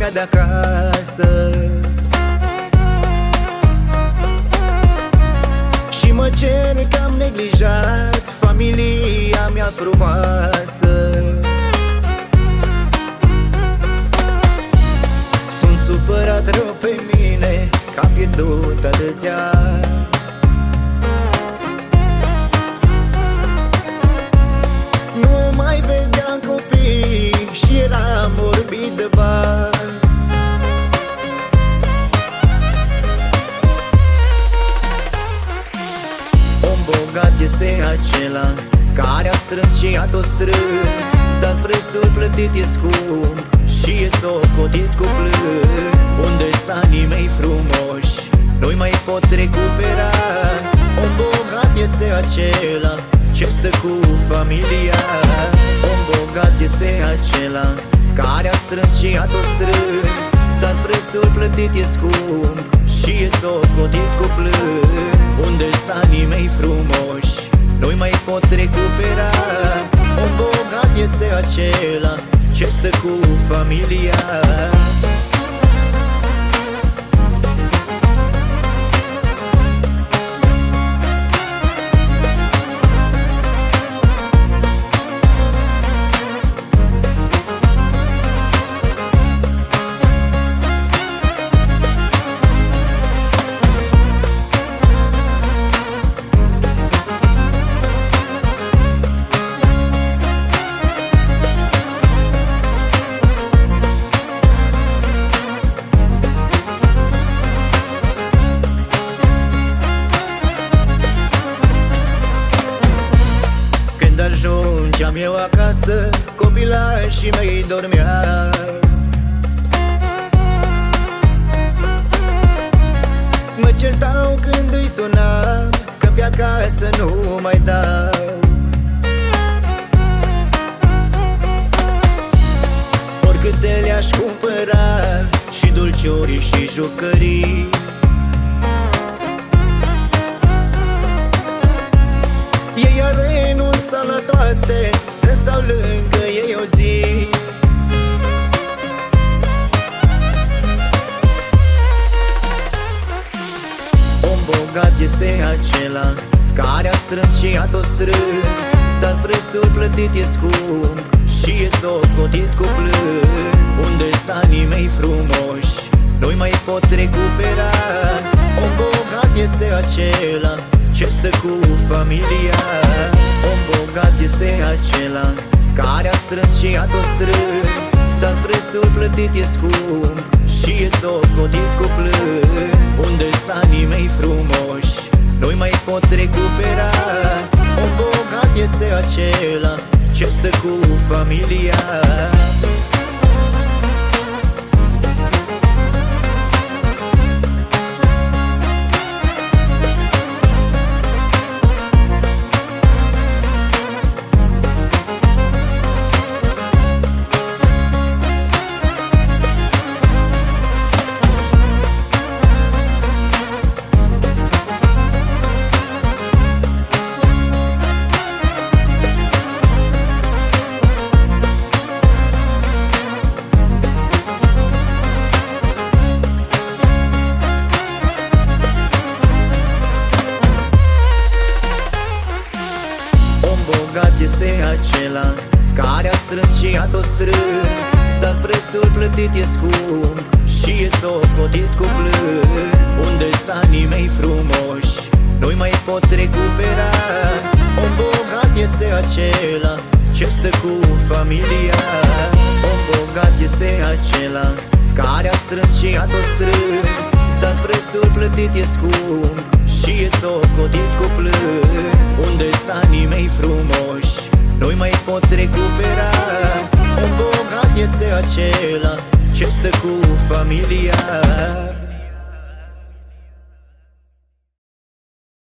mea de acasă. Și mă cer că am neglijat familia mea frumoasă. Sunt supărat rău pe mine că am pierdut atâția ani. Nu mai vedeam copii și eram orbit de bani. Om bogat este acela care a strâns și a tot strâns, dar prețul plătit e scump și e socotit cu plâns. Unde-s anii mei frumoși, nu-i mai pot recupera. Om bogat este acela ce stă cu familia. Om bogat este acela care a strâns și a tot strâns, dar prețul plătit e scump și e socotit cu plâns. Unde-s anii mei frumoși, nu-i mai pot recupera. Om bogat este acela ce stă cu familia. Ajungeam eu acasă, copilașii mei dormeau. Mă certau când îi sunam că pe acasă nu mai dau. Oricâte le-aș cumpăra și dulciuri și jucării, ei ar renunța la toate să stau lângă ei o zi. Om bogat este acela care a strâns și a tot strâns, dar prețul plătit e scump și e socotit cu plâns. Unde-s anii mei frumoși, nu-i mai pot recupera. Om bogat este acela ce stă cu familia. Om bogat este acela care a strâns și a tot strâns, dar prețul plătit e scump și e socotit cu plâns. Unde-s anii mei frumoși, nu-i mai pot recupera. Om bogat este acela ce stă cu familia. Bogat este acela care a strâns și a tot strâns, dar prețul plătit e scump și e socotit cu plâns. Unde-s anii mei frumoși, nu-i mai pot recupera. Om bogat este acela ce stă cu familia. Om bogat este acela care a strâns și a tot strâns, dar prețul plătit e scump și e socotit cu plâns. Unde-s anii mei frumoși, nu-i mai pot recupera. Om bogat este acela ce stă cu familia.